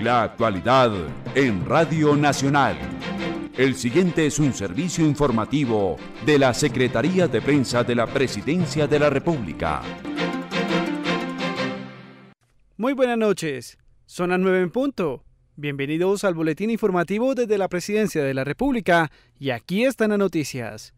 La actualidad en Radio Nacional. El siguiente es un servicio informativo de la Secretaría de Prensa de la Presidencia de la República. Muy buenas noches, son las 9 en punto. Bienvenidos al boletín informativo desde la Presidencia de la República y aquí están las noticias.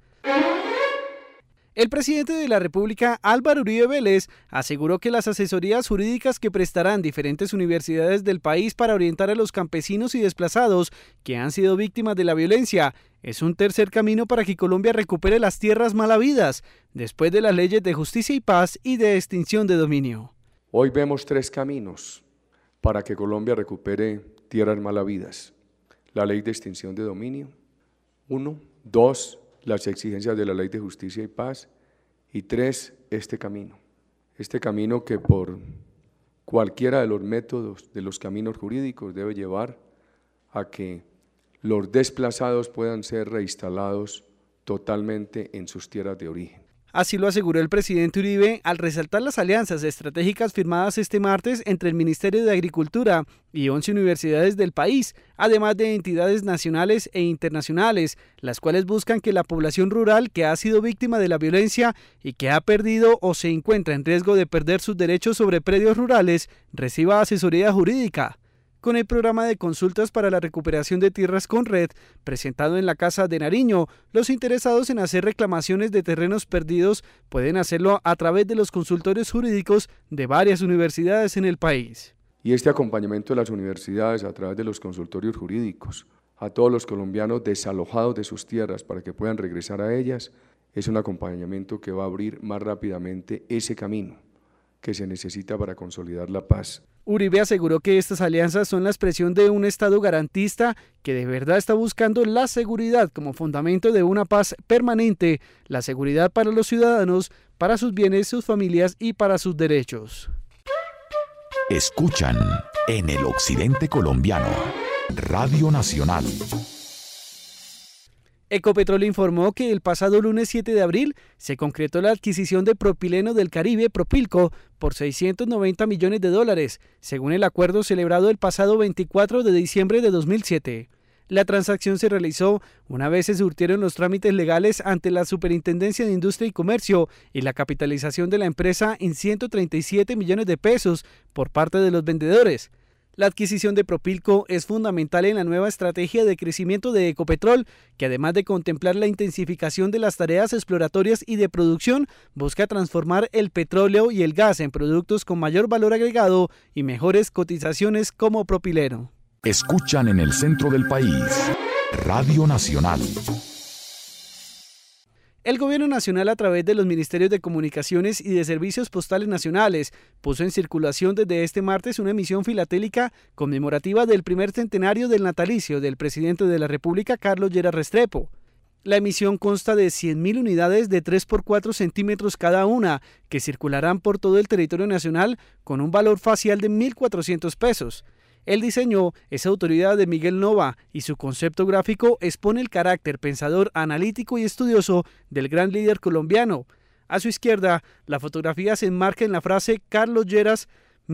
El presidente de la República, Álvaro Uribe Vélez, aseguró que las asesorías jurídicas que prestarán diferentes universidades del país para orientar a los campesinos y desplazados que han sido víctimas de la violencia es un tercer camino para que Colombia recupere las tierras mal habidas, después de las leyes de justicia y paz y de extinción de dominio. Hoy vemos tres caminos para que Colombia recupere tierras mal habidas. La ley de extinción de dominio, 1, 2, las exigencias de la ley de justicia y paz, y 3, este camino que por cualquiera de los métodos, de los caminos jurídicos, debe llevar a que los desplazados puedan ser reinstalados totalmente en sus tierras de origen. Así lo aseguró el presidente Uribe al resaltar las alianzas estratégicas firmadas este martes entre el Ministerio de Agricultura y 11 universidades del país, además de entidades nacionales e internacionales, las cuales buscan que la población rural que ha sido víctima de la violencia y que ha perdido o se encuentra en riesgo de perder sus derechos sobre predios rurales reciba asesoría jurídica. Con el programa de consultas para la recuperación de tierras Conred, presentado en la Casa de Nariño, los interesados en hacer reclamaciones de terrenos perdidos pueden hacerlo a través de los consultorios jurídicos de varias universidades en el país. Y este acompañamiento de las universidades a través de los consultorios jurídicos a todos los colombianos desalojados de sus tierras para que puedan regresar a ellas, es un acompañamiento que va a abrir más rápidamente ese camino que se necesita para consolidar la paz. Uribe aseguró que estas alianzas son la expresión de un Estado garantista que de verdad está buscando la seguridad como fundamento de una paz permanente, la seguridad para los ciudadanos, para sus bienes, sus familias y para sus derechos. Escuchan en el occidente colombiano, Radio Nacional. Ecopetrol informó que el pasado lunes 7 de abril se concretó la adquisición de propileno del Caribe, Propilco, por $690 millones, según el acuerdo celebrado el pasado 24 de diciembre de 2007. La transacción se realizó una vez se surtieron los trámites legales ante la Superintendencia de Industria y Comercio y la capitalización de la empresa en $137 millones por parte de los vendedores. La adquisición de Propilco es fundamental en la nueva estrategia de crecimiento de Ecopetrol, que además de contemplar la intensificación de las tareas exploratorias y de producción, busca transformar el petróleo y el gas en productos con mayor valor agregado y mejores cotizaciones como propileno. Escuchan en el centro del país, Radio Nacional. El Gobierno Nacional, a través de los Ministerios de Comunicaciones y de Servicios Postales Nacionales, puso en circulación desde este martes una emisión filatélica conmemorativa del primer centenario del natalicio del presidente de la República, Carlos Lleras Restrepo. La emisión consta de 100.000 unidades de 3 por 4 centímetros cada una, que circularán por todo el territorio nacional con un valor facial de $1.400. El diseño es autoridad de Miguel Nova y su concepto gráfico expone el carácter pensador, analítico y estudioso del gran líder colombiano. A su izquierda, la fotografía se enmarca en la frase Carlos Lleras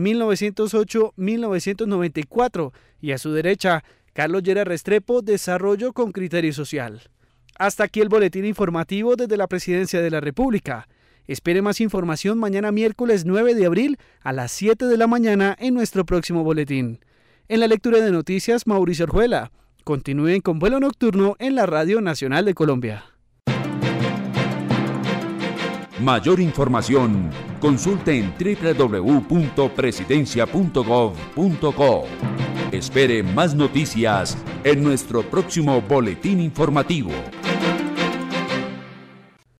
1908-1994 y a su derecha, Carlos Lleras Restrepo, desarrollo con criterio social. Hasta aquí el boletín informativo desde la Presidencia de la República. Espere más información mañana miércoles 9 de abril a las 7 de la mañana en nuestro próximo boletín. En la lectura de noticias, Mauricio Orjuela. Continúen con vuelo nocturno en la Radio Nacional de Colombia. Mayor información, consulte en www.presidencia.gov.co. Espere más noticias en nuestro próximo boletín informativo.